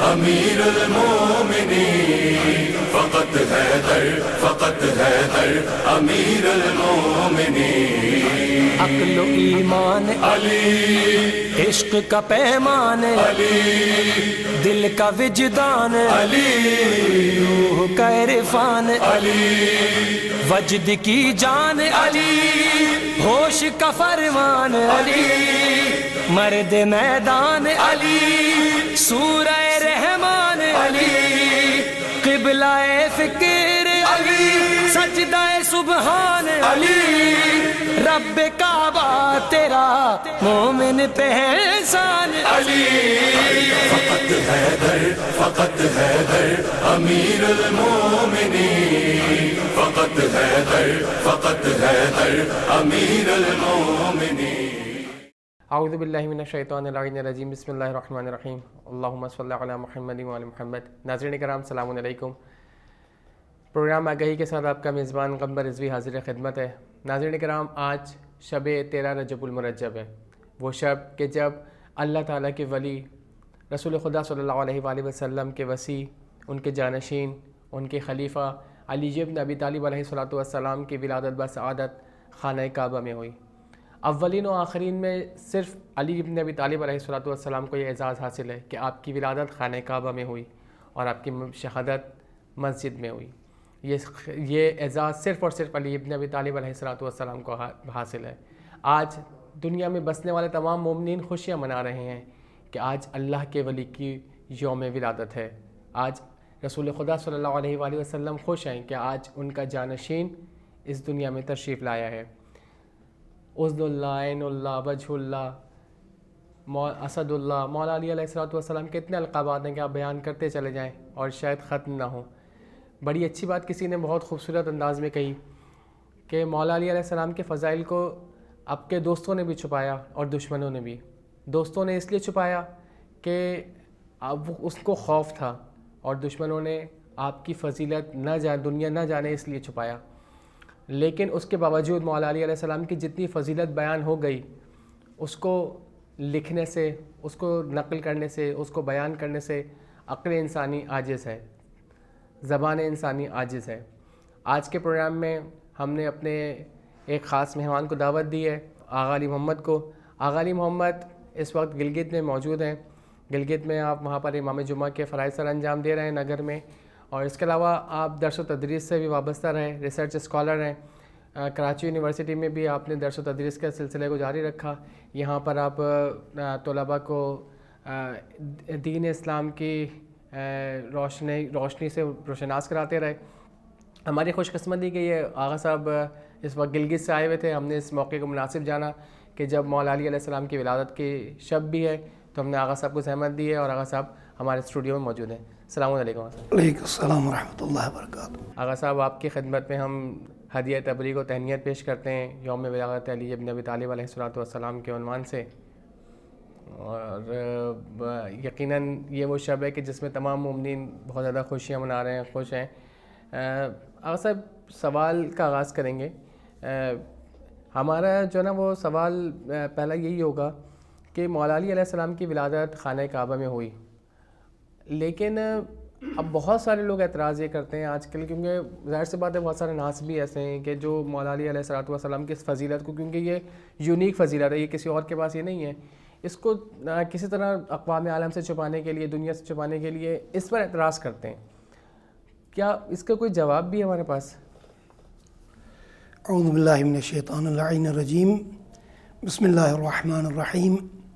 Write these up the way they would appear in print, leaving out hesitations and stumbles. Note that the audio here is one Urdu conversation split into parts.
امیر المومنین، فقط حیدر، فقط حیدر امیر المومنین۔ عقل و ایمان علی، عشق کا پیمان علی، دل کا وجدان علی، روح کا عرفان علی، وجد کی جان علی، ہوش کا فرمان علی، مرد میدان علی، سورہ رحمان علی، قبلہ فکر علی، سجدہ سبحان علی، رب کعبہ تیرا مومن پہ احسان علی، فقط حیدر، فقط حیدر امیر المومنین، فقط حیدر، فقط حیدر امیر المومنین۔ اعوذ باللہ من الشیطان الرجیم، بسم اللہ الرحمن الرحیم، اللہم صلی علی محمد وعلی محمد۔ ناظرین کرام السلام علیکم۔ پروگرام آگہی کے ساتھ آپ کا میزبان قمر رضوی حاضر خدمت ہے۔ ناظرین کرام، آج شب 13 رجب المرجب ہے، وہ شب کہ جب اللہ تعالیٰ کے ولی رسول خدا صلی اللہ علیہ وآلہ وسلم کے وصی، ان کے جانشین، ان کے خلیفہ علی ابن ابی طالب علیہ السلام کی ولادت بسعادت خانہ کعبہ میں ہوئی۔ اولین و آخرین میں صرف علی ابن ابی طالب علیہ السلام کو یہ اعزاز حاصل ہے کہ آپ کی ولادت خانہ کعبہ میں ہوئی اور آپ کی شہادت مسجد میں ہوئی۔ یہ اعزاز صرف اور صرف علی ابن ابی طالب علیہ السلام کو حاصل ہے۔ آج دنیا میں بسنے والے تمام مومنین خوشیاں منا رہے ہیں کہ آج اللہ کے ولی کی یوم ولادت ہے۔ آج رسول خدا صلی اللہ علیہ وآلہ وسلم خوش ہیں کہ آج ان کا جانشین اس دنیا میں تشریف لایا ہے۔ عزد اللہ، عین اللہ، وجہ اللہ، اسد اللہ، مولا علی علیہ السلام کے اتنے القابات ہیں کہ آپ بیان کرتے چلے جائیں اور شاید ختم نہ ہوں۔ بڑی اچھی بات کسی نے بہت خوبصورت انداز میں کہی کہ مولا علی علیہ السلام کے فضائل کو آپ کے دوستوں نے بھی چھپایا اور دشمنوں نے بھی۔ دوستوں نے اس لیے چھپایا کہ اس کو خوف تھا، اور دشمنوں نے آپ کی فضیلت دنیا نہ جانے اس لیے چھپایا۔ لیکن اس کے باوجود مولا علی علیہ السلام کی جتنی فضیلت بیان ہو گئی، اس کو لکھنے سے، اس کو نقل کرنے سے، اس کو بیان کرنے سے عقل انسانی عاجز ہے، زبان انسانی عاجز ہے۔ آج کے پروگرام میں ہم نے اپنے ایک خاص مہمان کو دعوت دی ہے، آغا علی محمد کو۔ آغا علی محمد اس وقت گلگت میں موجود ہیں۔ گلگت میں آپ وہاں پر امام جمعہ کے فرائض سر انجام دے رہے ہیں نگر میں، اور اس کے علاوہ آپ درس و تدریس سے بھی وابستہ رہے، ریسرچ اسکالر ہیں۔ کراچی یونیورسٹی میں بھی آپ نے درس و تدریس کے سلسلے کو جاری رکھا۔ یہاں پر آپ طلباء کو دین اسلام کی روشنی سے روشناس کراتے رہے۔ ہماری خوش قسمتی کہ یہ آغا صاحب اس وقت گلگت سے آئے ہوئے تھے۔ ہم نے اس موقع کو مناسب جانا کہ جب مولا علی علیہ السلام کی ولادت کی شب بھی ہے، تو ہم نے آغا صاحب کو زحمت دی ہے، اور آغا صاحب ہمارے اسٹوڈیو میں موجود ہیں۔ السلام علیکم۔ وعلیکم السلام ورحمۃ اللہ وبرکاتہ۔ آغا صاحب، آپ کی خدمت میں ہم ہدیہ تبریک و تہنیت پیش کرتے ہیں یوم ولادت علی ابن ابی طالب علیہ السلام کے عنوان سے، اور یقیناً یہ وہ شب ہے کہ جس میں تمام مومنین بہت زیادہ خوشیاں منا رہے ہیں، خوش ہیں۔ آغا صاحب، سوال کا آغاز کریں گے۔ ہمارا جو نا وہ سوال پہلا یہی ہوگا کہ مولا علی علیہ السلام کی ولادت خانہ کعبہ میں ہوئی، لیکن اب بہت سارے لوگ اعتراض یہ کرتے ہیں آج کل، کیونکہ ظاہر سی بات ہے بہت سارے ناس بھی ایسے ہیں کہ جو مولا علی علیہ السلام کی اس فضیلت کو، کیونکہ یہ یونیک فضیلت ہے، یہ کسی اور کے پاس یہ نہیں ہے، اس کو کسی طرح اقوام عالم سے چھپانے کے لیے، دنیا سے چھپانے کے لیے اس پر اعتراض کرتے ہیں۔ کیا اس کا کوئی جواب بھی ہے ہمارے پاس؟ اعوذ باللہ من الشیطان اللعین الرجیم، بسم اللہ الرحمن الرحیم،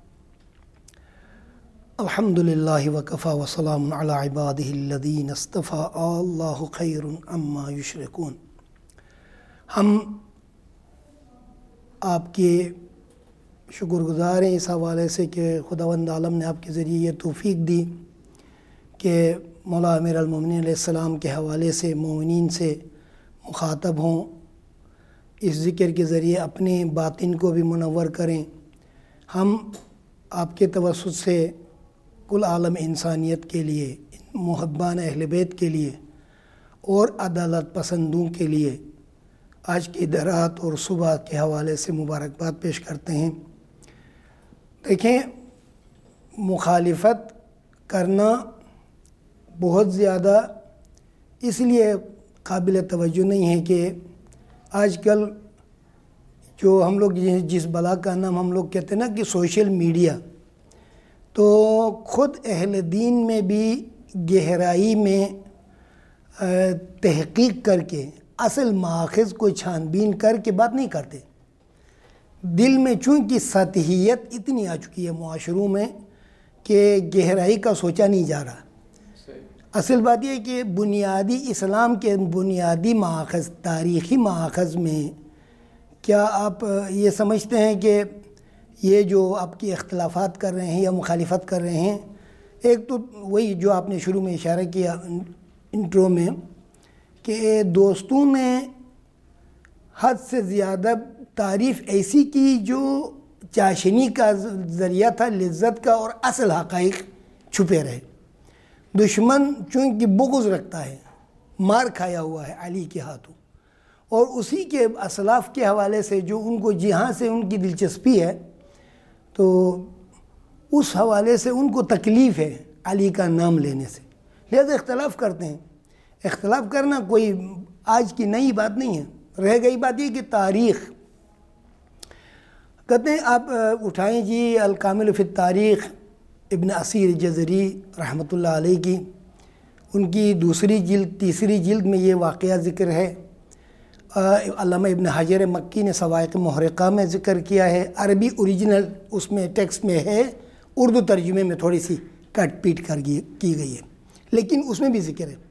الحمد للہ وکفی وسلام علی عبادہ الذین اصطفی، اللہ خیر عما یشرکون۔ ہم آپ کے شکر گزار ہیں اس حوالے سے کہ خداوند عالم نے آپ کے ذریعے یہ توفیق دی کہ مولا امیر المومنین علیہ السلام کے حوالے سے مومنین سے مخاطب ہوں، اس ذکر کے ذریعے اپنے باطن کو بھی منور کریں۔ ہم آپ کے توسط سے کل عالم انسانیت کے لیے، محبان اہل بیت کے لیے اور عدالت پسندوں کے لیے آج کی درات اور صبح کے حوالے سے مبارکباد پیش کرتے ہیں۔ دیکھیں، مخالفت کرنا بہت زیادہ اس لیے قابل توجہ نہیں ہے کہ آج کل جو ہم لوگ جس بلا کا نام ہم لوگ کہتے ہیں نا کہ سوشل میڈیا، تو خود اہل دین میں بھی گہرائی میں تحقیق کر کے اصل ماخذ کو چھان بین کر کے بات نہیں کرتے. دل میں چونکہ سطحیت اتنی آ چکی ہے معاشروں میں کہ گہرائی کا سوچا نہیں جا رہا. اصل بات یہ ہے کہ بنیادی اسلام کے بنیادی ماخذ، تاریخی ماخذ میں کیا آپ یہ سمجھتے ہیں کہ یہ جو آپ کی اختلافات کر رہے ہیں یا مخالفت کر رہے ہیں، ایک تو وہی جو آپ نے شروع میں اشارہ کیا انٹرو میں کہ دوستوں نے حد سے زیادہ تعریف ایسی کی جو چاشنی کا ذریعہ تھا، لذت کا، اور اصل حقائق چھپے رہے. دشمن چونکہ بغض رکھتا ہے، مار کھایا ہوا ہے علی کے ہاتھوں، اور اسی کے اسلاف کے حوالے سے جو ان کو جہاں سے ان کی دلچسپی ہے، تو اس حوالے سے ان کو تکلیف ہے علی کا نام لینے سے، لہذا اختلاف کرتے ہیں. اختلاف کرنا کوئی آج کی نئی بات نہیں ہے. رہ گئی بات یہ کہ تاریخ کہتے ہیں آپ اٹھائیں جی الکامل فی التاریخ ابن اسیر جزری رحمۃ اللہ علیہ کی، ان کی دوسری جلد تیسری جلد میں یہ واقعہ ذکر ہے. علامہ ابن حجر مکی نے صواعق محرقہ میں ذکر کیا ہے. عربی اوریجنل اس میں ٹیکسٹ میں ہے، اردو ترجمے میں تھوڑی سی کٹ پیٹ کر کی گئی ہے، لیکن اس میں بھی ذکر ہے.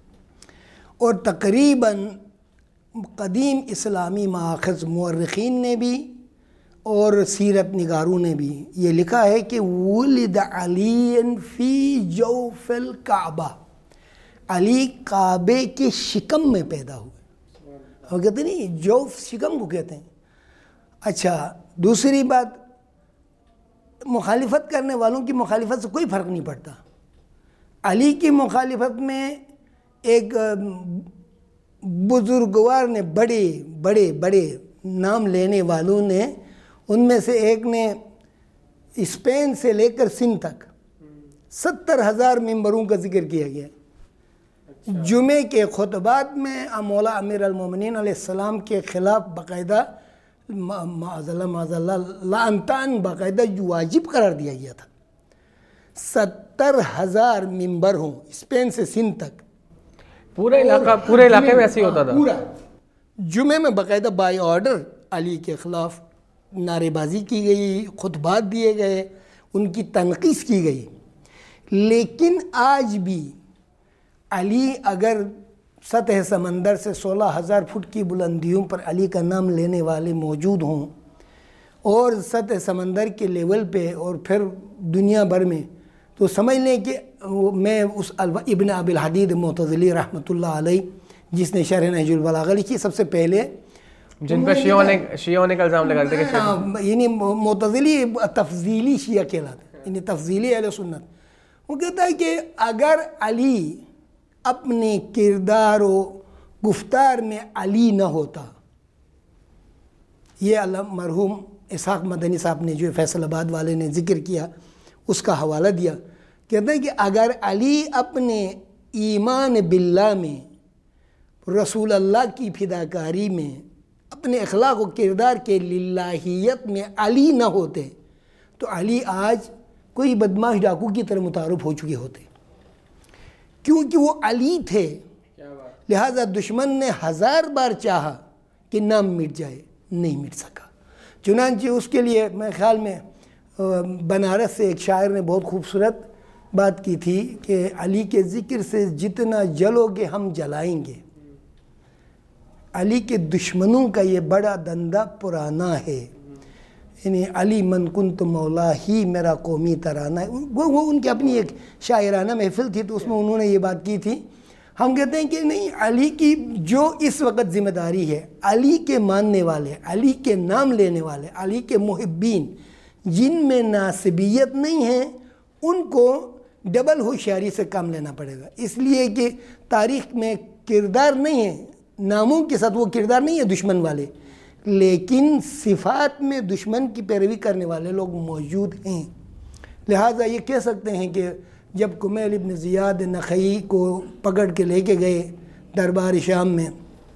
اور تقریباً قدیم اسلامی ماخذ مورخین نے بھی اور سیرت نگاروں نے بھی یہ لکھا ہے کہ ولد علی فی جوف الکعبہ، علی کعبے کے شکم میں پیدا ہوئے. ہم کہتے نہیں جوف شکم کو کہتے ہیں. اچھا، دوسری بات، مخالفت کرنے والوں کی مخالفت سے کوئی فرق نہیں پڑتا. علی کی مخالفت میں ایک بزرگوار نے، بڑے بڑے بڑے نام لینے والوں نے، ان میں سے ایک نے اسپین سے لے کر سندھ تک 70,000 ممبروں کا ذکر کیا گیا. جمعے کے خطبات میں مولا امیر المومنین علیہ السلام کے خلاف باقاعدہ معاذ اللہ لعنتان باقاعدہ واجب قرار دیا گیا تھا. 70,000 ممبر ہوں اسپین سے سندھ تک، پورے علاقے میں ایسے ہی ہوتا تھا. پورا جمعے میں باقاعدہ بائی آرڈر علی کے خلاف نعرے بازی کی گئی، خطبات دیے گئے، ان کی تنقیص کی گئی. لیکن آج بھی علی اگر سطح سمندر سے 16,000 فٹ کی بلندیوں پر علی کا نام لینے والے موجود ہوں، اور سطح سمندر کے لیول پہ اور پھر دنیا بھر میں، تو سمجھ لیں کہ میں اس ابن ابی الحدید معتزلی رحمۃ اللہ علیہ جس نے شرح نہج البلاغہ لکھی، سب سے پہلے جن پر شیعوں نے الزام لگا دیتے کہ یعنی معتزلی تفضیلی شیعہ کہلاتے ہیں، یعنی تفضیلی اہل سنت. وہ کہتا ہے کہ اگر علی اپنے کردار و گفتار میں علی نہ ہوتا، یہ مرحوم اسحاق مدنی صاحب نے جو فیصل آباد والے نے ذکر کیا اس کا حوالہ دیا، کہتا ہے کہ اگر علی اپنے ایمان باللہ میں، رسول اللہ کی فداکاری میں، اپنے اخلاق و کردار کے للہیت میں علی نہ ہوتے تو علی آج کوئی بدماش ڈاکو کی طرح متعارف ہو چکے ہوتے. کیونکہ وہ علی تھے، لہذا دشمن نے 1000 بار چاہا کہ نام مٹ جائے، نہیں مٹ سکا. چنانچہ اس کے لیے میرے خیال میں بنارس سے ایک شاعر نے بہت خوبصورت بات کی تھی کہ علی کے ذکر سے جتنا جلو گے ہم جلائیں گے. علی کے دشمنوں کا یہ بڑا دندہ پرانا ہے، یعنی علی من کنت مولا ہی میرا قومی ترانہ ہے. وہ ان کی اپنی ایک شاعرانہ محفل تھی، تو اس میں انہوں نے یہ بات کی تھی. ہم کہتے ہیں کہ نہیں، علی کی جو اس وقت ذمہ داری ہے، علی کے ماننے والے، علی کے نام لینے والے، علی کے محبین جن میں ناسبیت نہیں ہے، ان کو ڈبل ہوشیاری سے کام لینا پڑے گا. اس لیے کہ تاریخ میں کردار نہیں ہے، ناموں کے ساتھ وہ کردار نہیں ہے دشمن والے، لیکن صفات میں دشمن کی پیروی کرنے والے لوگ موجود ہیں. لہٰذا یہ کہہ سکتے ہیں کہ جب کمیل ابن زیاد نخعی کو پکڑ کے لے کے گئے دربار شام میں،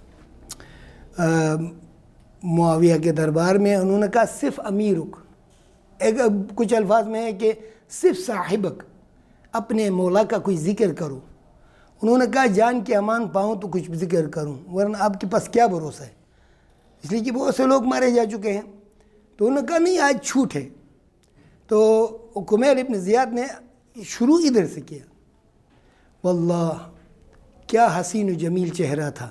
معاویہ کے دربار میں، انہوں نے کہا صرف امیرک، ایک کچھ الفاظ میں ہے کہ صرف صاحبک، اپنے مولا کا کوئی ذکر کرو۔ انہوں نے کہا جان کے امان پاؤں تو کچھ ذکر کروں، ورنہ آپ کے پاس کیا بھروسہ ہے، اس لیے کہ بہت سے لوگ مارے جا چکے ہیں۔ تو انہوں نے کہا نہیں آج چھوٹ ہے۔ تو کمیل ابن زیاد نے شروع ادھر سے کیا، واللہ کیا حسین و جمیل چہرہ تھا،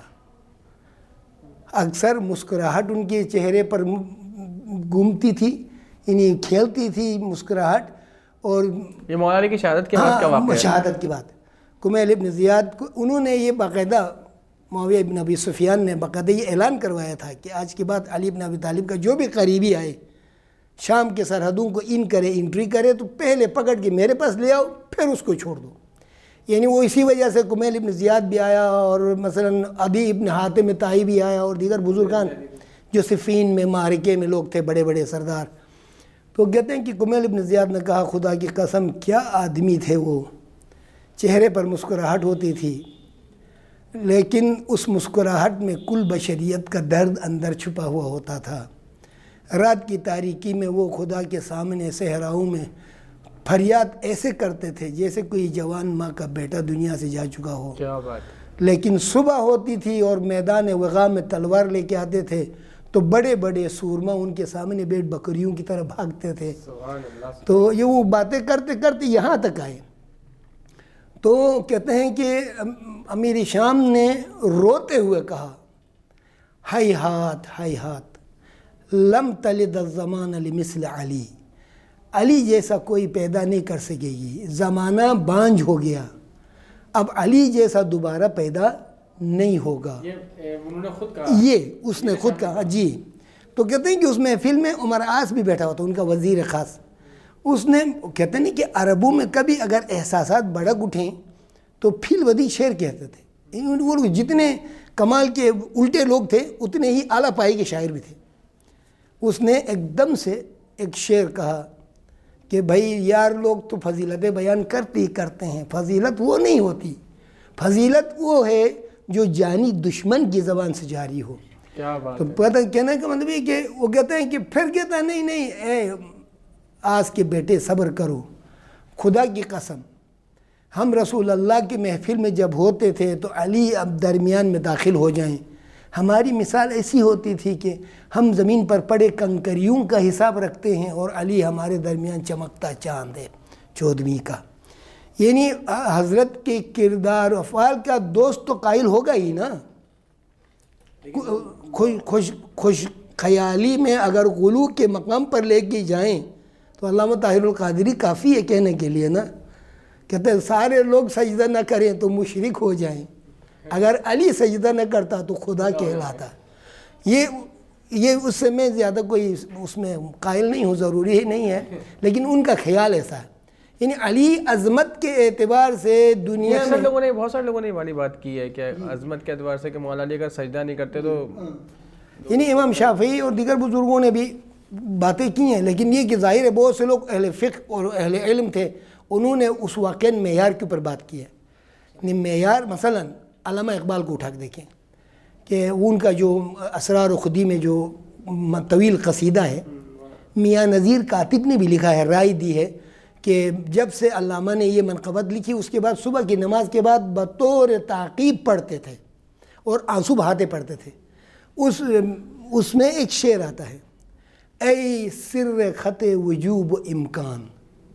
اکثر مسکراہٹ ان کے چہرے پر گھومتی تھی، یعنی کھیلتی تھی مسکراہٹ۔ اور یہ مولا علی کی شہادت کے بعد کا واقعہ ہے؟ شہادت کی بات۔ کمیل ابن زیاد کو انہوں نے یہ باقاعدہ، معاویہ ابن ابی سفیان نے باقاعدہ یہ اعلان کروایا تھا کہ آج کے بعد علی ابن ابی طالب کا جو بھی قریبی آئے، شام کے سرحدوں کو انٹری کرے تو پہلے پکڑ کے میرے پاس لے آؤ، پھر اس کو چھوڑ دو۔ یعنی وہ اسی وجہ سے کمیل ابن زیاد بھی آیا، اور مثلا عدی ابن حاتم طائی بھی آیا، اور دیگر بزرگان جو صفین میں معرکے میں لوگ تھے، بڑے بڑے سردار۔ تو کہتے ہیں کہ کمیل ابن زیاد نے کہا خدا کی قسم کیا آدمی تھے وہ، چہرے پر مسکراہٹ ہوتی تھی، لیکن اس مسکراہٹ میں کل بشریت کا درد اندر چھپا ہوا ہوتا تھا۔ رات کی تاریکی میں وہ خدا کے سامنے صحراؤں میں فریاد ایسے کرتے تھے جیسے کوئی جوان ماں کا بیٹا دنیا سے جا چکا ہو۔ کیا بات۔ لیکن صبح ہوتی تھی اور میدان وغا میں تلوار لے کے آتے تھے تو بڑے بڑے سورما ان کے سامنے بیٹھ بکریوں کی طرح بھاگتے تھے۔ تو یہ وہ باتیں کرتے کرتے یہاں تک آئے۔ تو کہتے ہیں کہ امیر شام نے روتے ہوئے کہا ہائی ہاتھ لم تلد الزمان لمثل علی، علی جیسا کوئی پیدا نہیں کر سکے گی، زمانہ بانجھ ہو گیا، اب علی جیسا دوبارہ پیدا نہیں ہوگا۔ انہوں نے خود کہا، یہ اس نے خود کہا جی۔ تو کہتے ہیں کہ اس محفل میں عمر عاص بھی بیٹھا ہوا تھا، ان کا وزیر خاص۔ اس نے کہتے ہیں کہ عربوں میں کبھی اگر احساسات بڑک اٹھیں تو فیل ودی شعر کہتے تھے۔ وہ لوگ جتنے کمال کے الٹے لوگ تھے اتنے ہی اعلیٰ پائی کے شاعر بھی تھے۔ اس نے ایک دم سے ایک شعر کہا کہ بھائی یار لوگ تو فضیلتیں بیان کرتے ہیں، فضیلت وہ نہیں ہوتی، فضیلت وہ ہے جو جانی دشمن کی زبان سے جاری ہو۔ کیا بات۔ تو پتہ کہنے کا مطلب یہ کہ وہ کہتے ہیں کہ پھر کہتا ہے نہیں اے آس کے بیٹے صبر کرو، خدا کی قسم ہم رسول اللہ کی محفل میں جب ہوتے تھے تو علی اب درمیان میں داخل ہو جائیں، ہماری مثال ایسی ہوتی تھی کہ ہم زمین پر پڑے کنکریوں کا حساب رکھتے ہیں اور علی ہمارے درمیان چمکتا چاند ہے 14ویں کا۔ یعنی حضرت کے کردار و افعال کا دوست تو قائل ہوگا ہی نا۔ خوش خیالی میں اگر غلو کے مقام پر لے کے جائیں تو علامہ طاہر القادری کافی ہے کہنے کے لیے نا۔ کہتے ہیں سارے لوگ سجدہ نہ کریں تو مشرک ہو جائیں، اگر علی سجدہ نہ کرتا تو خدا کہلاتا۔ یہ اس سے میں زیادہ کوئی اس میں قائل نہیں ہوں، ضروری ہی نہیں ہے، لیکن ان کا خیال ایسا ہے۔ یعنی علی عظمت کے اعتبار سے دنیا میں بہت سارے لوگوں نے یہ والی بات کی ہے کہ عظمت کے اعتبار سے کہ مولا علی اگر سجدہ نہیں کرتے تو، یعنی امام شافعی اور دیگر بزرگوں نے بھی باتیں کی ہیں، لیکن یہ کہ ظاہر ہے بہت سے لوگ اہل فقہ اور اہل علم تھے، انہوں نے اس واقعہ معیار کے اوپر بات کی ہے۔ یعنی معیار مثلا علامہ اقبال کو اٹھا کے دیکھیں کہ ان کا جو اسرار و خودی میں جو طویل قصیدہ ہے، میاں نذیر کاتب نے بھی لکھا ہے، رائے دی ہے کہ جب سے علامہ نے یہ منقبت لکھی اس کے بعد صبح کی نماز کے بعد بطور تعقیب پڑھتے تھے اور آنسو بہاتے پڑھتے تھے۔ اس میں ایک شعر آتا ہے، اے سر خط وجوب و امکان،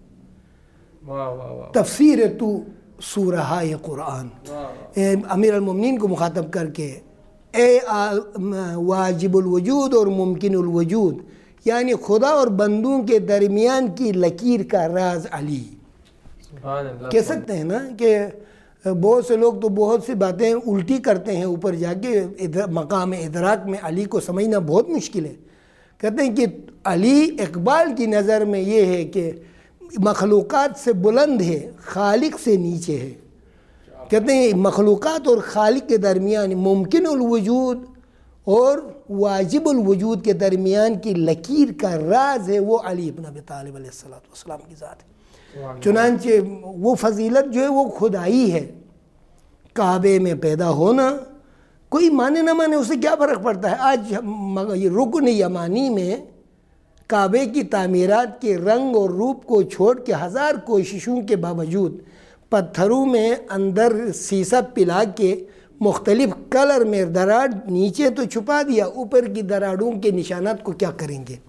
تفسیر تو سورہائے قرآن، امیر المومنین کو مخاطب کر کے، اے واجب الوجود اور ممکن الوجود، یعنی خدا اور بندوں کے درمیان کی لکیر کا راز علی۔ کہہ سکتے ہیں نا کہ بہت سے لوگ تو بہت سی باتیں الٹی کرتے ہیں، اوپر جا کے مقام ادراک میں علی کو سمجھنا بہت مشکل ہے۔ کہتے ہیں کہ علی اقبال کی نظر میں یہ ہے کہ مخلوقات سے بلند ہے، خالق سے نیچے ہے۔ کہتے ہیں مخلوقات اور خالق کے درمیان ممکن الوجود اور واجب الوجود کے درمیان کی لکیر کا راز ہے وہ علی ابن ابی طالب علیہ السلام کی ذات ہے۔ چنانچہ وہ فضیلت جو ہے وہ خدائی ہے. کعبے میں پیدا ہونا کوئی مانے نہ مانے اسے کیا فرق پڑتا ہے. آج یہ رکن یمانی میں کعبے کی تعمیرات کے رنگ اور روپ کو چھوڑ کے 1000 کوششوں کے باوجود پتھروں میں اندر سیسا پلا کے مختلف کلر میں دراڑ نیچے تو چھپا دیا, اوپر کی دراڑوں کے نشانات کو کیا کریں گے؟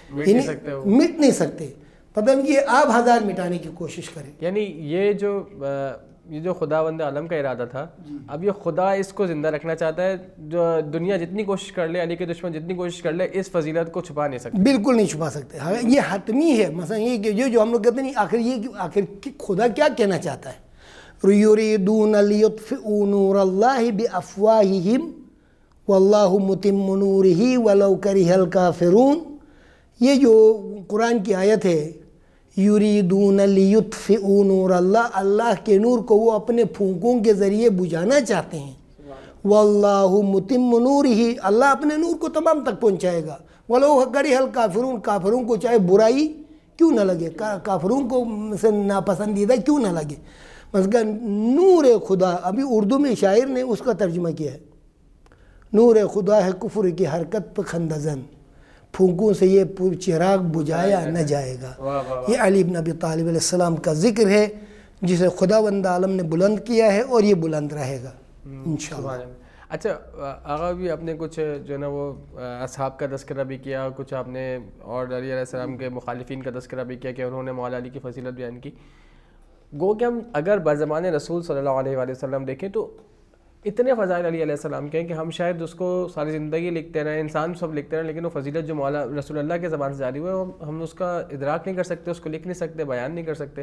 مٹ نہیں سکتے. پتہ نہیں کہ آپ 1000 مٹانے کی کوشش کریں. یعنی یہ جو خداوند عالم کا ارادہ تھا, اب یہ خدا اس کو زندہ رکھنا چاہتا ہے. جو دنیا جتنی کوشش کر لے, علی کے دشمن جتنی کوشش کر لے, اس فضیلت کو چھپا نہیں سکتے. بالکل نہیں چھپا سکتے. یہ حتمی ہے. مثلا یہ کہ جو ہم لوگ کہتے ہیں آخر خدا کیا کہنا چاہتا ہے؟ یریدون لیطفئوا نور اللہ بافواہہم واللہ متم نورہ ولو کرہ الکافرون. یہ جو قرآن کی آیت ہے, یریدون لیطفئوا نور اللہ, اللہ کے نور کو وہ اپنے پھونکوں کے ذریعے بجھانا چاہتے ہیں. واللہ متم نورہ, اللہ اپنے نور کو تمام تک پہنچائے گا. ولو کرہ الکافرون, کافروں کو چاہے برائی کیوں نہ لگے, کافروں کو سے ناپسندیدہ کیوں نہ لگے. مثلا نور خدا, ابھی اردو میں شاعر نے اس کا ترجمہ کیا ہے, نور خدا ہے کفر کی حرکت پہ خندزن, پھونکوں سے یہ چراغ بجھایا نہ جائے گا. یہ علی بن ابی طالب علیہ السلام کا ذکر ہے جسے خداوند عالم نے بلند کیا ہے اور یہ بلند رہے گا انشاءاللہ. اچھا آغا بھی آپ نے کچھ جو ہے نا وہ اصحاب کا تذکرہ بھی کیا, کچھ آپ نے اور علی علیہ السلام کے مخالفین کا تذکرہ بھی کیا کہ انہوں نے مولا علی کی فضیلت بیان کی. گو کہ ہم اگر بزمان رسول صلی اللہ علیہ وآلہ وسلم دیکھیں تو اتنے فضائل علی علیہ السلام کے ہیں کہ ہم شاید اس کو ساری زندگی لکھتے رہیں, انسان سب لکھتے رہیں, لیکن وہ فضیلت جو مولا رسول اللہ کے زبان سے جاری ہوئے ہم اس کا ادراک نہیں کر سکتے, اس کو لکھ نہیں سکتے, بیان نہیں کر سکتے.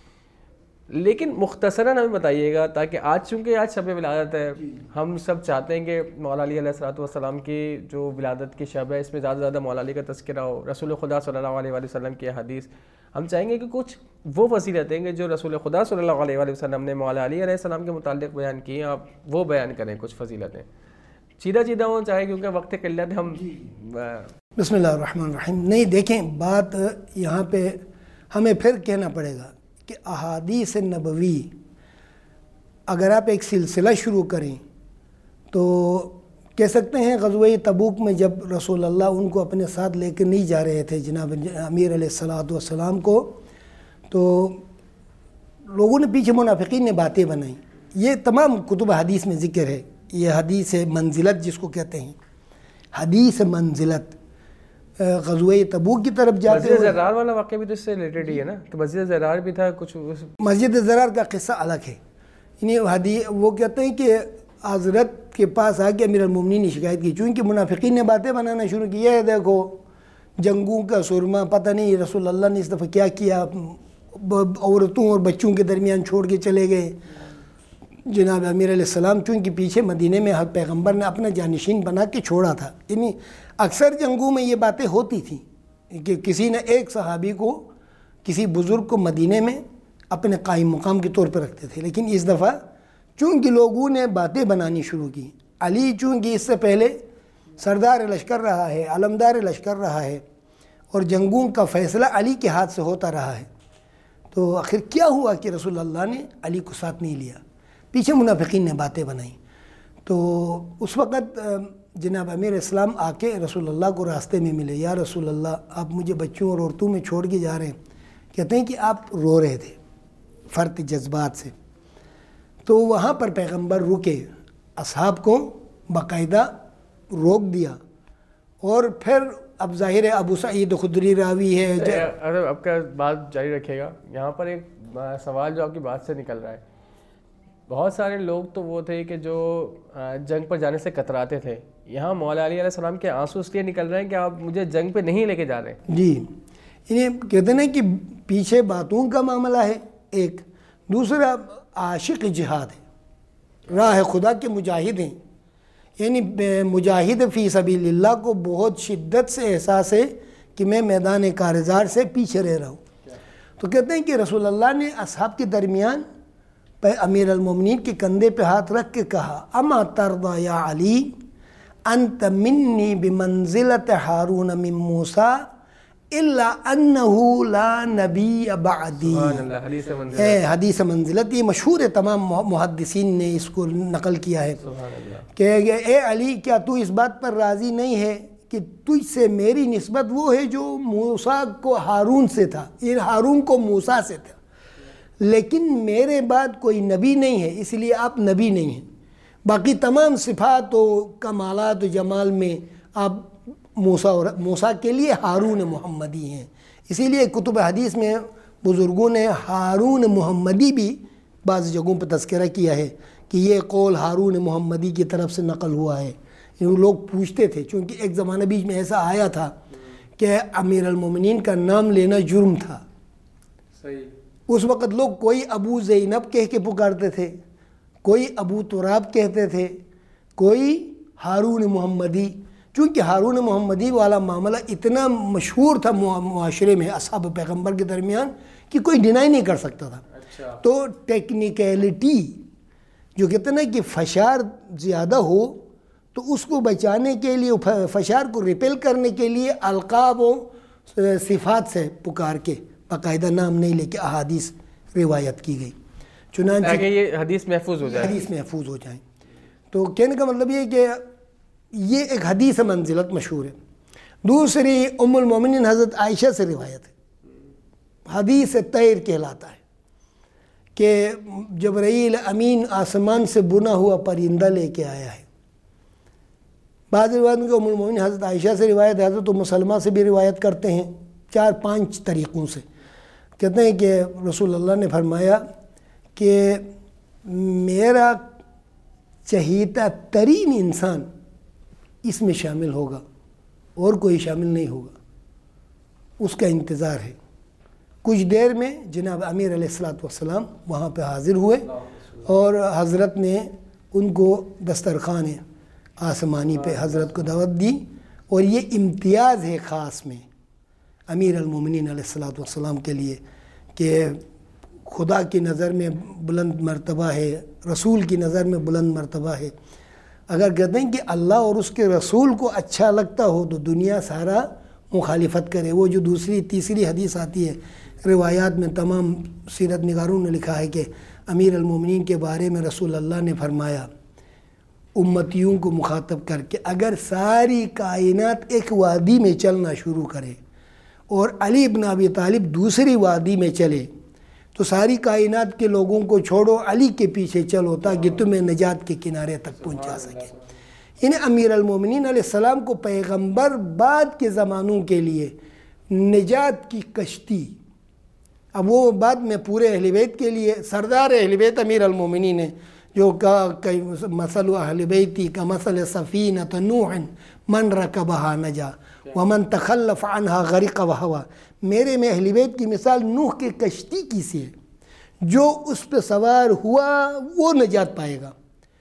لیکن مختصراً ہمیں بتائیے گا, تاکہ آج چونکہ آج شب ولادت ہے, ہم سب چاہتے ہیں کہ مولا علی علیہ السلام کی جو ولادت کی شب ہے اس میں زیادہ سے زیادہ مولا علی کا تذکرہ ہو, رسول خدا صلی اللہ علیہ وآلہ وسلم کی حدیث. ہم چاہیں گے کہ کچھ وہ فضیلتیں کہ جو رسول خدا صلی اللہ علیہ وآلہ وسلم نے مولا علی علیہ السلام کے متعلق بیان کی ہیں, آپ وہ بیان کریں کچھ فضیلتیں. چیدہ ہوں چاہے, کیونکہ وقت قلت ہے. ہم بسم اللہ الرحمن الرحیم. نہیں دیکھیں, بات یہاں پہ ہمیں پھر کہنا پڑے گا کہ احادیث نبوی اگر آپ ایک سلسلہ شروع کریں تو کہہ سکتے ہیں غزوہ تبوک میں جب رسول اللہ ان کو اپنے ساتھ لے کے نہیں جا رہے تھے جناب امیر علیہ السلام کو, تو لوگوں نے پیچھے منافقین نے باتیں بنائیں. یہ تمام کتب حدیث میں ذکر ہے. یہ حدیث منزلت جس کو کہتے ہیں, حدیث منزلت. غزوہ تبوک کی طرف جاتے مسجد زرار والا واقعہ بھی تو اس سے ریلیٹڈ ہی ہے نا, تو مسجد زرار بھی تھا کچھ. مسجد زرار کا قصہ الگ ہے. یعنی وہ کہتے ہیں کہ حضرت کے پاس آ کے امیر المومنین نے شکایت کی, چونکہ منافقین نے باتیں بنانا شروع کی. یہ دیکھو جنگوں کا سرما, پتہ نہیں رسول اللہ نے اس دفعہ کیا کیا, عورتوں اور بچوں کے درمیان چھوڑ کے چلے گئے. جناب امیر علیہ السلام چونکہ پیچھے مدینے میں ہر پیغمبر نے اپنا جانشین بنا کے چھوڑا تھا. یعنی اکثر جنگوں میں یہ باتیں ہوتی تھیں کہ کسی نے ایک صحابی کو, کسی بزرگ کو مدینے میں اپنے قائم مقام کے طور پر رکھتے تھے. لیکن اس دفعہ چونکہ لوگوں نے باتیں بنانی شروع کی, علی چونکہ اس سے پہلے سردار لشکر رہا ہے, علمدار لشکر رہا ہے, اور جنگوں کا فیصلہ علی کے ہاتھ سے ہوتا رہا ہے, تو آخر کیا ہوا کہ رسول اللہ نے علی کو ساتھ نہیں لیا. پیچھے منافقین نے باتیں بنائیں. تو اس وقت جناب امیر اسلام آ کے رسول اللہ کو راستے میں ملے. یا رسول اللہ, آپ مجھے بچوں اور عورتوں میں چھوڑ کے جا رہے ہیں. کہتے ہیں کہ آپ رو رہے تھے فرط جذبات سے. تو وہاں پر پیغمبر رکے, اصحاب کو باقاعدہ روک دیا, اور پھر اب ظاہر ہے ابو سعید خدری راوی ہے. آپ کا بات جاری رکھے گا. یہاں پر ایک سوال جو آپ کی بات سے نکل رہا ہے, بہت سارے لوگ تو وہ تھے کہ جو جنگ پر جانے سے کتراتے تھے. یہاں مولا علی علیہ السلام کے آنسو اس لیے نکل رہے ہیں کہ آپ مجھے جنگ پہ نہیں لے کے جا رہے. جی, انہیں کہتے ہیں کہ پیچھے باتوں کا معاملہ ہے ایک, دوسرا عاشق جہاد ہے, راہ خدا کے مجاہد ہیں. یعنی مجاہد فی سبیل اللہ کو بہت شدت سے احساس ہے کہ میں میدان کارزار سے پیچھے رہ رہا ہوں. تو کہتے ہیں کہ رسول اللہ نے اصحاب کے درمیان امیر المومنین کے کندھے پہ ہاتھ رکھ کے کہا, اما ترضى یا علی انت منی بمنزلت ہارون من موسیٰ, الا انہ لا نبی بعدی. سبحان اللہ. حدیث منزلت. ہے حدیث منزلت، یہ مشہور ہے، تمام محدثین نے اس کو نقل کیا ہے سبحان اللہ. کہ اے علی کیا تو اس بات پر راضی نہیں ہے کہ تجھ سے میری نسبت وہ ہے جو موسیٰ کو ہارون سے تھا، یہ ہارون کو موسیٰ سے تھا، لیکن میرے بعد کوئی نبی نہیں ہے، اس لیے آپ نبی نہیں ہیں. باقی تمام صفات و کمالات و جمال میں آپ موسیٰ کے لیے ہارون محمدی ہیں. اسی لیے کتب حدیث میں بزرگوں نے ہارون محمدی بھی بعض جگہوں پہ تذکرہ کیا ہے کہ یہ قول ہارون محمدی کی طرف سے نقل ہوا ہے. لوگ پوچھتے تھے، چونکہ ایک زمانہ بیچ میں ایسا آیا تھا کہ امیر المومنین کا نام لینا جرم تھا. صحیح. اس وقت لوگ کوئی ابو زینب کہہ کے پکارتے تھے، کوئی ابو تراب کہتے تھے، کوئی ہارون محمدی. چونکہ ہارون محمدی والا معاملہ اتنا مشہور تھا معاشرے میں اصحاب پیغمبر کے درمیان کہ کوئی ڈینائی نہیں کر سکتا تھا. اچھا. تو ٹیکنیکلٹی جو کہتے ہیں کہ فشار زیادہ ہو تو اس کو بچانے کے لیے، فشار کو ریپیل کرنے کے لیے القاب و صفات سے پکار کے باقاعدہ نام نہیں لے کے احادیث روایت کی گئی، چنانچہ تاکہ یہ حدیث محفوظ ہو جائے. حدیث محفوظ ہو جائیں. تو کہنے کا مطلب یہ کہ یہ ایک حدیث منزلت مشہور ہے. دوسری ام المومنین حضرت عائشہ سے روایت ہے، حدیث طیر کہلاتا ہے کہ جبرائیل امین آسمان سے بنا ہوا پرندہ لے کے آیا ہے. بعض روایت میں ام المومنین حضرت عائشہ سے روایت ہے، حضرت ام سلمہ سے بھی روایت کرتے ہیں 4-5 طریقوں سے. کہتے ہیں کہ رسول اللہ نے فرمایا کہ میرا چہیتا ترین انسان اس میں شامل ہوگا اور کوئی شامل نہیں ہوگا، اس کا انتظار ہے. کچھ دیر میں جناب امیر علیہ السلام وہاں پہ حاضر ہوئے اور حضرت نے ان کو دسترخوان آسمانی پہ حضرت کو دعوت دی. اور یہ امتیاز ہے خاص میں امیر المومنین علیہ السلام کے لیے کہ خدا کی نظر میں بلند مرتبہ ہے، رسول کی نظر میں بلند مرتبہ ہے. اگر کہتے ہیں کہ اللہ اور اس کے رسول کو اچھا لگتا ہو تو دنیا سارا مخالفت کرے. وہ جو دوسری تیسری حدیث آتی ہے روایات میں، تمام سیرت نگاروں نے لکھا ہے کہ امیر المومنین کے بارے میں رسول اللہ نے فرمایا امتیوں کو مخاطب کر کے، اگر ساری کائنات ایک وادی میں چلنا شروع کرے اور علی ابن ابی طالب دوسری وادی میں چلے تو ساری کائنات کے لوگوں کو چھوڑو، علی کے پیچھے چلو تاکہ تمہیں نجات کے کنارے تک پہنچا سکے. یعنی امیر المومنین علیہ السلام کو پیغمبر بعد کے زمانوں کے لیے نجات کی کشتی. اب وہ بعد میں پورے اہل بیت کے لیے سردار اہل بیت امیر المومنین ہے، جو کہ مثل اہل بیتی کا مثل سفینۃ نوح من رکبہا نجا ومن تخلف عنہا غرق وہوا. میرے میں اہل بیت کی مثال نوح کے کشتی کی سی ہے، جو اس پہ سوار ہوا وہ نجات پائے گا،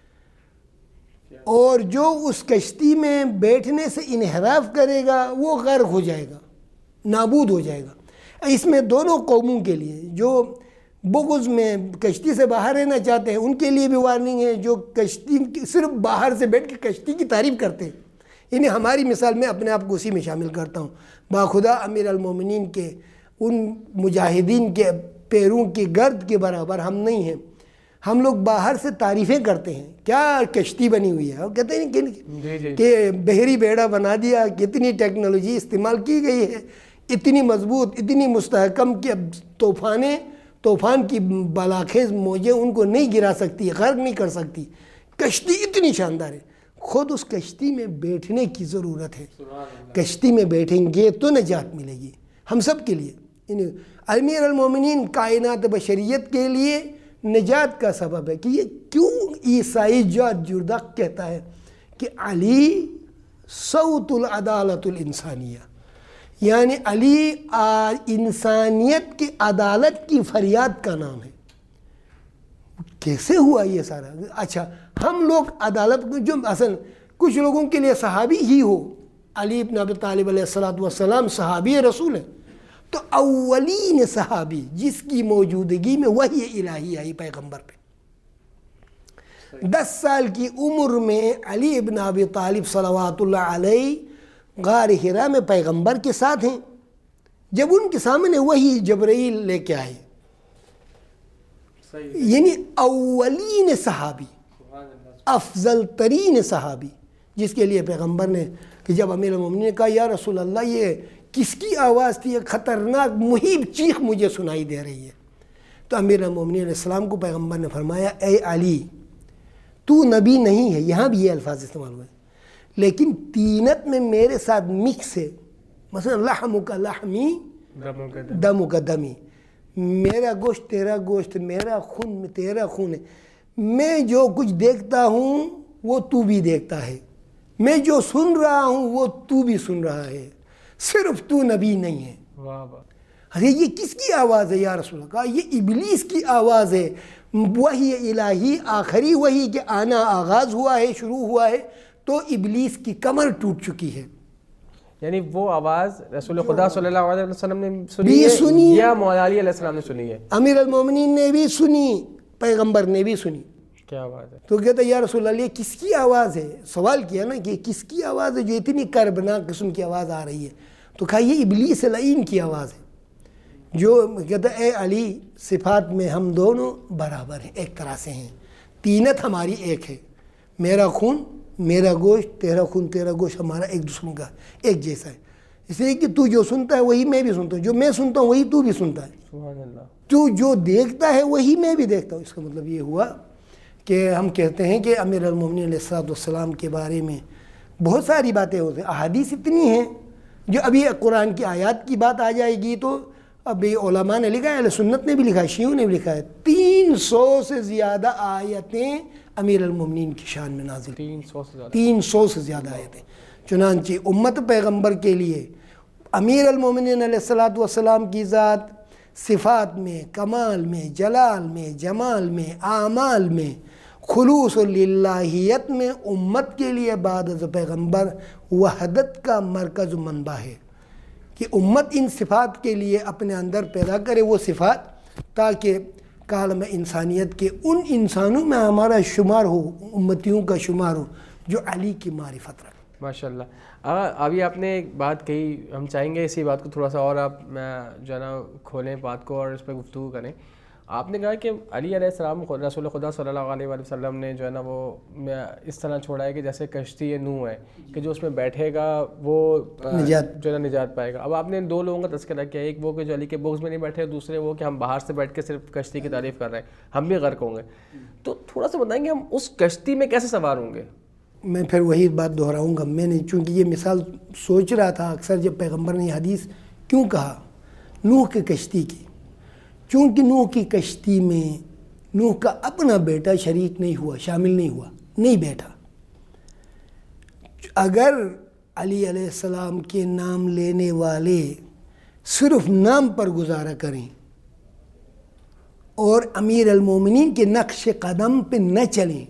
اور جو اس کشتی میں بیٹھنے سے انحراف کرے گا وہ غرق ہو جائے گا، نابود ہو جائے گا. اس میں دونوں قوموں کے لیے، جو بغض میں کشتی سے باہر رہنا چاہتے ہیں ان کے لیے بھی وارننگ ہے، جو کشتی صرف باہر سے بیٹھ کے کشتی کی تعریف کرتے ہیں. یعنی ہماری مثال میں اپنے آپ کو اسی میں شامل کرتا ہوں. باخدا امیر المومنین کے ان مجاہدین کے پیروں کی گرد کے برابر ہم نہیں ہیں. ہم لوگ باہر سے تعریفیں کرتے ہیں، کیا کشتی بنی ہوئی ہے، اور کہتے ہیں کہ بحری بیڑا بنا دیا، کتنی ٹیکنالوجی استعمال کی گئی ہے، اتنی مضبوط، اتنی مستحکم کہ اب طوفان کی بالاخیز موجیں ان کو نہیں گرا سکتی، غرق نہیں کر سکتی. کشتی اتنی شاندار ہے. خود اس کشتی میں بیٹھنے کی ضرورت ہے. کشتی میں بیٹھیں گے تو نجات ملے گی ہم سب کے لیے. امیر المومنین کائنات بشریت کے لیے نجات کا سبب ہے. کہ یہ کیوں عیسائی جاد جردق کہتا ہے کہ علی صوت العدالت الانسانیہ، یعنی علی انسانیت کی عدالت کی فریاد کا نام ہے. کیسے ہوا یہ سارا؟ اچھا ہم لوگ عدالت کو، جو اصل کچھ لوگوں کے لیے صحابی ہی ہو، علی ابن ابی طالب علیہ السلام صحابی رسول ہے، تو اولین صحابی جس کی موجودگی میں وحی الہی آئی پیغمبر پہ. 10 سال کی عمر میں علی ابن ابی طالب صلوات اللہ علیہ غار حرا میں پیغمبر کے ساتھ ہیں. جب ان کے سامنے وہی جبرائیل لے کے آئے، یعنی اولین صحابی، افضل ترین صحابی، جس کے لیے پیغمبر نے کہ جب امیر المومنین نے کہا یا رسول اللہ یہ کس کی آواز تھی، ایک خطرناک مہیب چیخ مجھے سنائی دے رہی ہے، تو امیر المومنین علیہ السلام کو پیغمبر نے فرمایا اے علی تو نبی نہیں ہے، یہاں بھی یہ الفاظ استعمال ہوئے، لیکن تینت میں میرے ساتھ مکس ہے، مثلا لحمک لحمی دمک دمی، میرا گوشت تیرا گوشت، میرا خون تیرا خون ہے، میں جو کچھ دیکھتا ہوں وہ تو بھی دیکھتا ہے، میں جو سن رہا ہوں وہ تو بھی سن رہا ہے، صرف تو نبی نہیں ہے۔ واہ واہ، ارے یہ کس کی آواز ہے یا رسول اللہ؟ کہا یہ ابلیس کی آواز ہے، وحی الہی آخری وحی کے آنا آغاز ہوا ہے، شروع ہوا ہے، تو ابلیس کی کمر ٹوٹ چکی ہے۔ یعنی وہ آواز رسول خدا صلی اللہ علیہ وسلم نے بھی سنی سنی ہے یا مولا علی علیہ السلام نے سنی ہے؟ امیر المومنین نے بھی سنی، پیغمبر نے بھی سنی۔ کیا بات ہے! تو کہتا یا رسول اللہ یہ کس کی آواز ہے؟ سوال کیا نا کہ کس کی آواز ہے جو اتنی کربناک قسم کی آواز آ رہی ہے؟ تو کہا یہ ابلیس لعین کی آواز ہے، جو کہتا اے علی صفات میں ہم دونوں برابر ہیں، ایک طرح سے ہیں، تینت ہماری ایک ہے، میرا خون میرا گوشت، تیرا خون تیرا گوشت، ہمارا ایک دوسروں کا ایک جیسا ہے، اس لیے کہ تو جو سنتا ہے وہی میں بھی سنتا ہوں، جو میں سنتا ہوں وہی تو بھی سنتا ہے، سبحان اللہ۔ تو جو دیکھتا ہے وہی میں بھی دیکھتا ہوں۔ اس کا مطلب یہ ہوا کہ ہم کہتے ہیں کہ امیر المومنین علیہ السلام کے بارے میں بہت ساری باتیں ہوتی ہیں، احادیث اتنی ہیں، جو ابھی قرآن کی آیات کی بات آ جائے گی تو ابھی علماء نے لکھا ہے، اہل سنت نے بھی لکھا ہے، شیعوں نے بھی لکھا ہے، 300 سے زیادہ آیتیں امیر المومنین کی شان میں نازل، 300 سے زیادہ آیتیں۔ چنانچہ امت پیغمبر کے لیے امیر المومنین علیہ السلام کی ذات صفات میں، کمال میں، جلال میں، جمال میں، اعمال میں، خلوص للہیت میں امت کے لیے بعد از پیغمبر وحدت کا مرکز منبع ہے، کہ امت ان صفات کے لیے اپنے اندر پیدا کرے وہ صفات، تاکہ کالم انسانیت کے ان انسانوں میں ہمارا شمار ہو، امتیوں کا شمار ہو جو علی کی معرفت رکھیں۔ ماشاء اللہ۔ ابھی آپ نے ایک بات کہی، ہم چاہیں گے اسی بات کو تھوڑا سا اور آپ جو ہے نا کھولیں بات کو اور اس پہ گفتگو کریں۔ آپ نے کہا کہ علی علیہ السلام رسول خدا صلی اللہ علیہ وسلم نے جو ہے نا وہ اس طرح چھوڑا ہے کہ جیسے کشتی نوح ہے کہ جو اس میں بیٹھے گا وہ جو ہے نا نجات پائے گا۔ اب آپ نے دو لوگوں کا تذکرہ کیا، ایک وہ کہ جو علی کے بغض میں نہیں بیٹھے، دوسرے وہ کہ ہم باہر سے بیٹھ کے صرف کشتی کی تعریف کر رہے ہیں، ہم بھی غرق ہوں گے۔ تو تھوڑا سا بتائیں گے ہم اس کشتی میں کیسے سوار ہوں گے؟ میں پھر وہی بات دہراؤں گا، میں نے چونکہ یہ مثال سوچ رہا تھا اکثر جب پیغمبر نے یہ حدیث کیوں کہا نوح کی کشتی کی، چونکہ نوح کی کشتی میں نوح کا اپنا بیٹا شریک نہیں ہوا، شامل نہیں ہوا، نہیں بیٹھا۔ اگر علی علیہ السلام کے نام لینے والے صرف نام پر گزارا کریں اور امیر المومنین کے نقش قدم پہ نہ چلیں،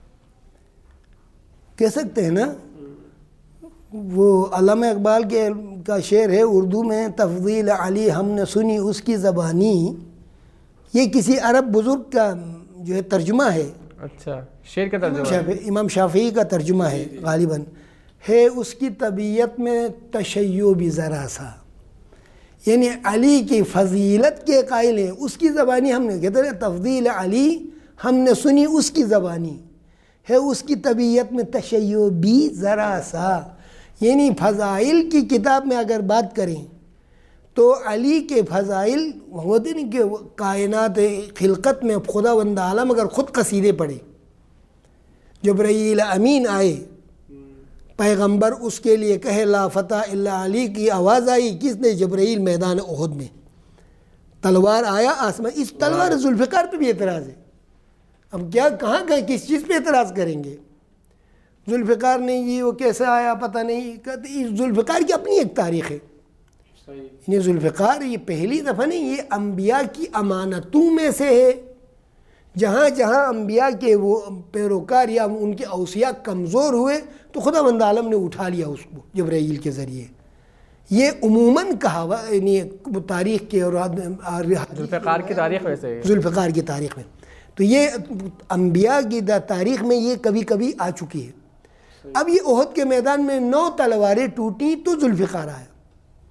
کہہ سکتے ہیں نا وہ علامہ اقبال کا شعر ہے اردو میں، تفضیل علی ہم نے سنی اس کی زبانی، یہ کسی عرب بزرگ کا جو ہے ترجمہ ہے۔ اچھا، شعر کا ترجمہ امام شافعی کا ترجمہ ہے غالباً، ہے اس کی طبیعت میں تشیع بھی ذرا سا، یعنی علی کی فضیلت کے قائل ہیں، اس کی زبانی ہم نے کہتے ہیں تفضیل علی ہم نے سنی اس کی زبانی، ہے اس کی طبیعت میں تشیع بھی ذرا سا، یعنی فضائل کی کتاب میں اگر بات کریں تو علی کے فضائل ہوتے نہیں کہ کائنات خلقت میں خداوند عالم اگر خود قصیدے پڑھے، جبرائیل امین آئے، پیغمبر اس کے لیے کہے لا فتح الا علی کی آواز آئی، کس نے؟ جبرائیل میدان احد میں، تلوار آیا آسمان، اس تلوار ذوالفقار پہ بھی اعتراض ہے۔ اب کیا کہاں گئے، کس چیز پہ اعتراض کریں گے؟ ذوالفقار نے یہ وہ کیسے آیا پتہ نہیں، کہتے ذوالفقار کی اپنی ایک تاریخ ہے، یعنی ذوالفقار یہ پہلی دفعہ نہیں، یہ انبیاء کی امانتوں میں سے ہے، جہاں جہاں انبیاء کے وہ پیروکار یا ان کے اوصیاء کمزور ہوئے تو خداوند عالم نے اٹھا لیا اس کو جبرائیل کے ذریعے۔ یہ عموماً کہا یعنی تاریخ کے اور ذوالفقار کی تاریخ میں سے، ذوالفقار کی تاریخ میں، تو یہ انبیاء کی تاریخ میں یہ کبھی کبھی آ چکی ہے۔ اب یہ احد کے میدان میں 9 تلواریں ٹوٹیں تو ذوالفقار آیا،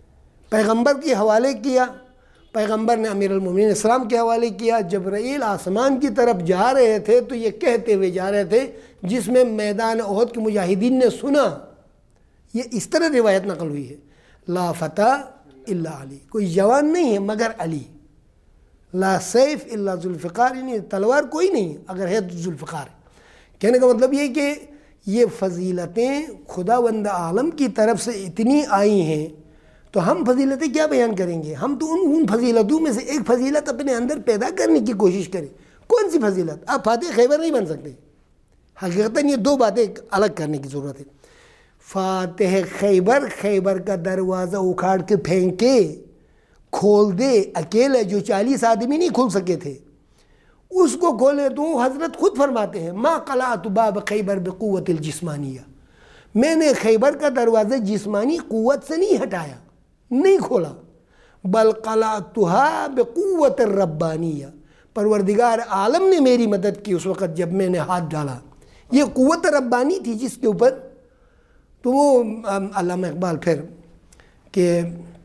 پیغمبر کے حوالے کیا، پیغمبر نے امیر المومنین السلام کے حوالے کیا. جبرائیل آسمان کی طرف جا رہے تھے تو یہ کہتے ہوئے جا رہے تھے، جس میں میدان احد کے مجاہدین نے سنا. یہ اس طرح روایت نقل ہوئی ہے، لا فتح الا علی، کوئی جوان نہیں ہے مگر علی. لا سیف الا ذوالفقار، یعنی تلوار کوئی نہیں اگر ہے تو ذوالفقار. کہنے کا مطلب یہ کہ یہ فضیلتیں خداوند عالم کی طرف سے اتنی آئی ہیں تو ہم فضیلتیں کیا بیان کریں گے؟ ہم تو ان فضیلتوں میں سے ایک فضیلت اپنے اندر پیدا کرنے کی کوشش کریں. کون سی فضیلت؟ آپ فاتح خیبر نہیں بن سکتے. حقیقتاً یہ دو باتیں الگ کرنے کی ضرورت ہے. فاتح خیبر، خیبر کا دروازہ اکھاڑ کے پھینکے کھول دے، اکیلے جو 40 آدمی نہیں کھول سکے تھے اس کو کھولے تو حضرت خود فرماتے ہیں ما قلعت باب خیبر بقوت الجسمانیہ، میں نے خیبر کا دروازہ جسمانی قوت سے نہیں ہٹایا، نہیں کھولا، بل قلعتها بقوت الربانیہ، پروردگار عالم نے میری مدد کی اس وقت جب میں نے ہاتھ ڈالا. یہ قوت ربانی تھی جس کے اوپر. تو وہ علامہ اقبال پھر کہ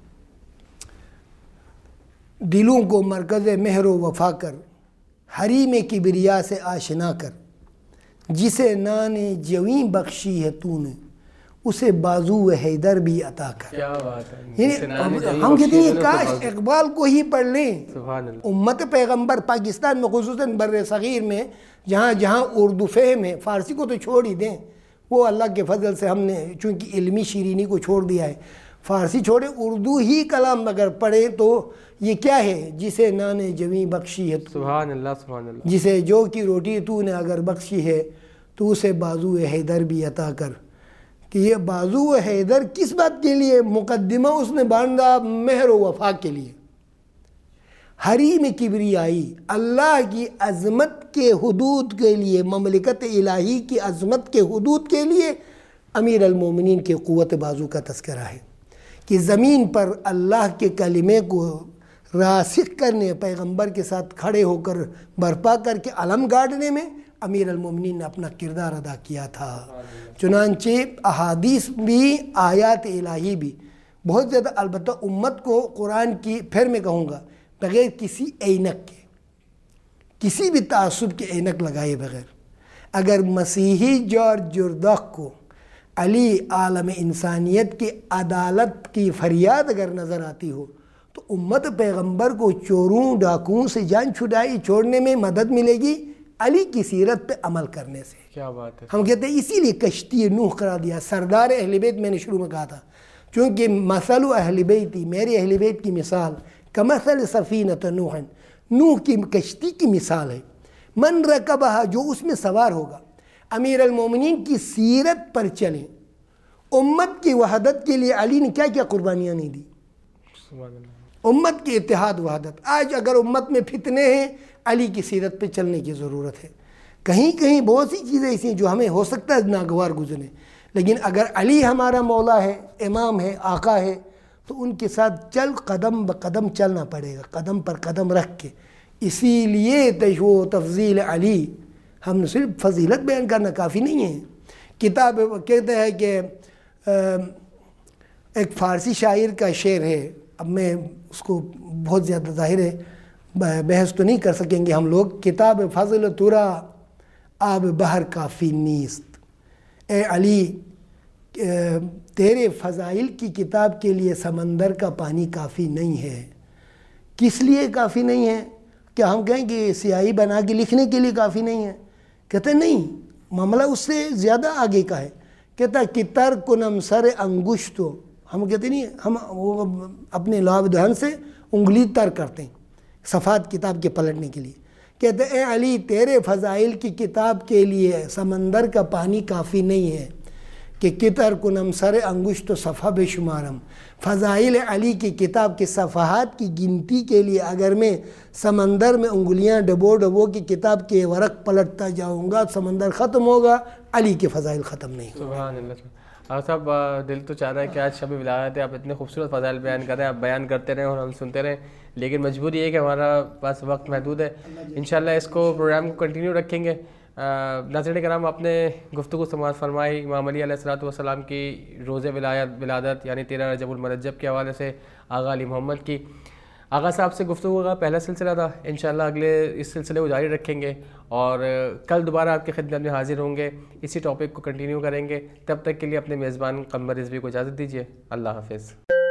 دلوں کو مرکز مہر و وفا کر، حریم کبریا سے آشنا کر، جسے نان جویں بخشی ہے تو نے اسے بازو حیدر بھی عطا کر. کیا بات ہے. یعنی ہم کہتے ہیں کاش اقبال کو ہی پڑھ لیں. سبحان اللہ. امت پیغمبر پاکستان میں خصوصاً بر صغیر میں جہاں جہاں اردو فہم ہے، فارسی کو تو چھوڑ ہی دیں، وہ اللہ کے فضل سے ہم نے چونکہ علمی شیرینی کو چھوڑ دیا ہے، فارسی چھوڑے اردو ہی کلام اگر پڑھے تو یہ کیا ہے؟ جسے نان جویں بخشی ہے، سبحان اللہ سبحان اللہ. جسے جو کی روٹی تو نے اگر بخشی ہے تو اسے بازو حیدر بھی عطا کر. کہ یہ بازو حیدر کس بات کے لیے؟ مقدمہ اس نے باندھا مہر و وفا کے لیے. حریم کبریائی، اللہ کی عظمت کے حدود کے لیے، مملکت الہی کی عظمت کے حدود کے لیے امیر المومنین کے قوت بازو کا تذکرہ ہے کہ زمین پر اللہ کے کلمے کو راسخ کرنے، پیغمبر کے ساتھ کھڑے ہو کر برپا کر کے علم گاڑنے میں امیر المومنین نے اپنا کردار ادا کیا تھا. چنانچہ احادیث بھی، آیات الہی بھی بہت زیادہ، البتہ امت کو قرآن کی، پھر میں کہوں گا بغیر کسی اینک کے، کسی بھی تعصب کے اینک لگائے بغیر، اگر مسیحی جارج جرداق کو علی عالم انسانیت کی عدالت کی فریاد اگر نظر آتی ہو تو امت پیغمبر کو چوروں ڈاکوؤں سے جان چھڑائی چھوڑنے میں مدد ملے گی علی کی سیرت پہ عمل کرنے سے. کیا بات ہے. ہم کہتے ہیں اسی لیے کشتی نوح قرار دیا. سردار اہل بیت میں نے شروع میں کہا تھا، چونکہ مثل اہل بیتی، میرے اہل بیت کی مثال کمثل سفینۃ نوح، نوح کی کشتی کی مثال ہے. من رکبہا، جو اس میں سوار ہوگا. امیر المومنین کی سیرت پر چلیں. امت کی وحدت کے لیے علی نے کیا کیا قربانیاں نہیں دی. سبحان اللہ. امت کی اتحاد وحدت. آج اگر امت میں فتنے ہیں، علی کی سیرت پہ چلنے کی ضرورت ہے. کہیں کہیں بہت سی چیزیں ایسی ہیں جو ہمیں ہو سکتا ہے ناگوار گزرے، لیکن اگر علی ہمارا مولا ہے، امام ہے، آقا ہے، تو ان کے ساتھ قدم بقدم چلنا پڑے گا، قدم پر قدم رکھ کے. اسی لیے تشو تفضیل علی، ہم نے صرف فضیلت بیان کرنا کافی نہیں ہے. کتاب کہتے ہیں کہ ایک فارسی شاعر کا شعر ہے، اب میں اس کو بہت زیادہ ظاہر ہے بحث تو نہیں کر سکیں گے ہم لوگ. کتاب فضل ترا آب بحر کافی نیست، اے علی تیرے فضائل کی کتاب کے لیے سمندر کا پانی کافی نہیں ہے. کس لیے کافی نہیں ہے؟ کیا ہم کہیں کہ سیاہی بنا کے لکھنے کے لیے کافی نہیں ہے؟ کہتے نہیں، معاملہ اس سے زیادہ آگے کا ہے. کہتا کہ تر کنم سر انگشتو، ہم کہتے نہیں، ہم وہ اپنے لعاب دہن سے انگلی تر کرتے ہیں صفحات کتاب کے پلٹنے کے لیے. کہتے اے علی تیرے فضائل کی کتاب کے لیے سمندر کا پانی کافی نہیں ہے کہ کتر کنم سر انگشت و صفحہ بے شمارم. فضائل علی کی کتاب کے صفحات کی گنتی کے لیے اگر میں سمندر میں انگلیاں ڈبو ڈبو کی کتاب کے ورق پلٹتا جاؤں گا، سمندر ختم ہوگا، علی کے فضائل ختم نہیں ہوگا. سبحان اللہ. آپ صاحب دل تو چاہ رہا ہے کہ آج شب ولادت ہے، آپ اتنے خوبصورت فضائل بیان کر رہے ہیں، آپ بیان کرتے رہیں اور ہم سنتے رہیں، لیکن مجبوری ہے کہ ہمارا پاس وقت محدود ہے. انشاءاللہ اس کو پروگرام کو کنٹینیو رکھیں گے. ناظرین کرام، آپ نے گفتگو سماعت فرمائی امام علی علیہ الصلوۃ والسلام کی روز ولادت یعنی 13 رجب المرجب کے حوالے سے. آغا علی محمد کی. آغا صاحب سے گفتگو کا پہلا سلسلہ تھا, انشاءاللہ اگلے اس سلسلے کو جاری رکھیں گے اور کل دوبارہ آپ کی خدمت میں حاضر ہوں گے, اسی ٹاپک کو کنٹینیو کریں گے. تب تک کے لیے اپنے میزبان قمر رضوی کو اجازت دیجیے. اللہ حافظ.